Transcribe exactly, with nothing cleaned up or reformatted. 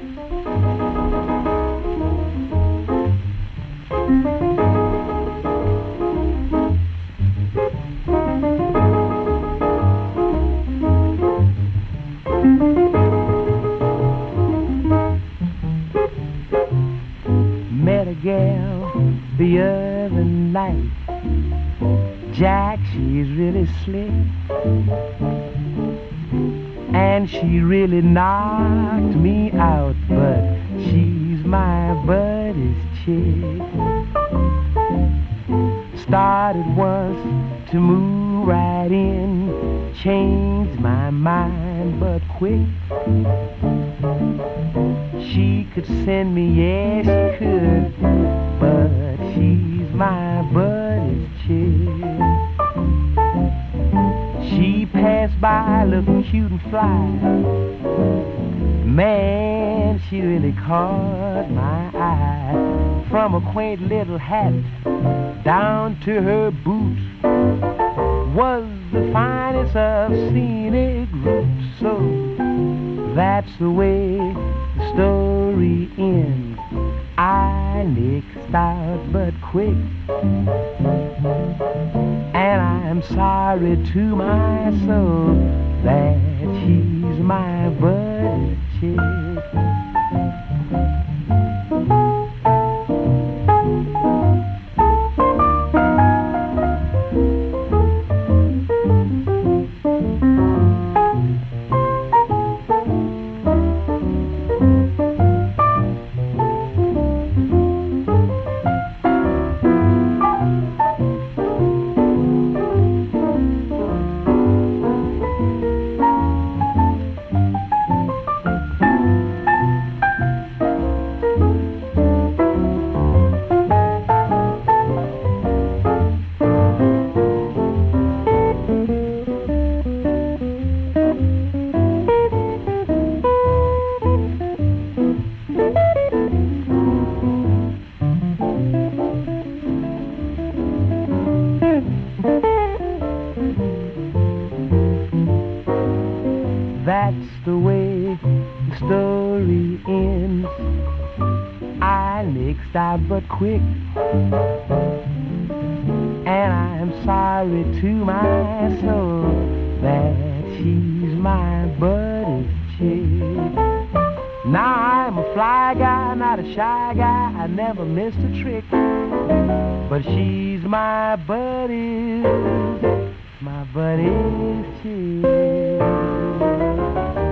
Met a gal the other night. Jack, she's really slick, and she really knocked me out, but she's my buddy's chick. Started once to move right in, changed my mind but quick. She could send me, yes she could, but she's my buddy's chick. She passed by looking cute and fly. Man, she really caught my eye. From a quaint little hat down to her boots was the finest of scenic routes. So that's the way the story ends. I nixed out but quick, and I'm sorry to my soul that she's my buddy's chick. That's the way the story ends. I nixed out but quick, and I'm sorry to my soul that she's my buddy's chick. Now I'm a fly guy, not a shy guy, I never missed a trick, but she's my buddy's, my buddy's chick.